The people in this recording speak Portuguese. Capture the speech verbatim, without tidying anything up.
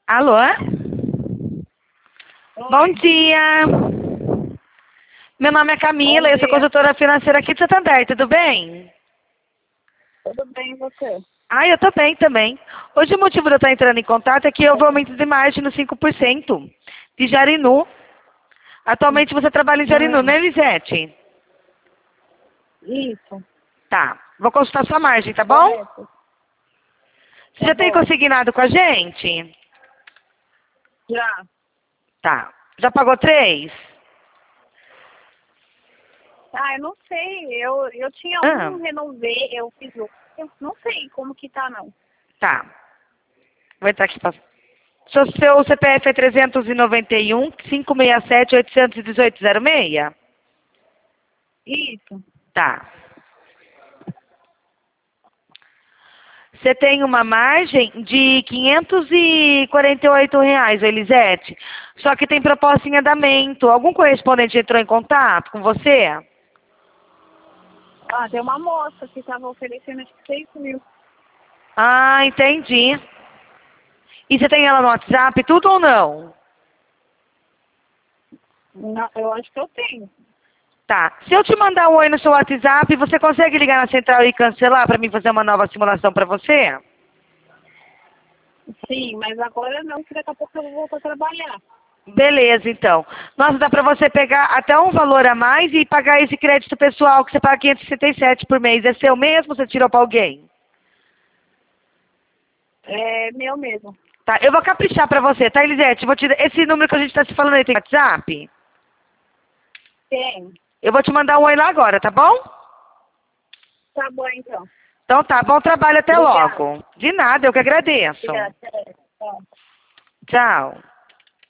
Alô? Oi. Bom dia. Meu nome é Camila, Bom eu sou dia. consultora financeira aqui de Santander, tudo bem? Tudo bem, e você? Ah, eu tô bem também. Hoje o motivo de eu estar entrando em contato é que houve aumento de margem no cinco por cento de Jarinu. Atualmente você trabalha em Jarinu, Hum, né, Elisete? isso, Tá. Vou consultar sua margem, tá bom? correto. Você Tá já tem bom. consignado com a gente? Já. Tá. Já pagou três? Ah, eu não sei. Eu, eu tinha Ah, um, renovei, eu fiz outro. Eu não sei como que tá, não. tá. Vou entrar aqui pra... Seu, seu C P F é trezentos e noventa e um, quinhentos e sessenta e sete, oitocentos e dezoito, zero seis? Isso. Tá. Você tem uma margem de quinhentos e quarenta e oito reais, Elisete. Só que tem proposta em andamento. Algum correspondente entrou em contato com você? Ah, tem uma moça que tava oferecendo acho que seis mil. Ah, entendi. E você tem ela no WhatsApp, tudo ou não? Não, eu acho que eu tenho. Tá. Se eu te mandar um oi no seu WhatsApp, você consegue ligar na central e cancelar para mim fazer uma nova simulação para você? Sim, mas agora não, que daqui a pouco eu vou voltar a trabalhar. Beleza, então. Nossa, dá para você pegar até um valor a mais e pagar esse crédito pessoal que você paga quinhentos e sessenta e sete por mês. É seu mesmo ou você tirou para alguém? É meu mesmo. Tá, eu vou caprichar pra você, tá, Elisete? Vou te... Esse número que a gente tá se falando aí tem WhatsApp? Tem. Eu vou te mandar um oi lá agora, tá bom? Tá bom, então. Então tá, bom trabalho, até Obrigada. logo. De nada, eu que agradeço. Obrigada. Tá. Tchau.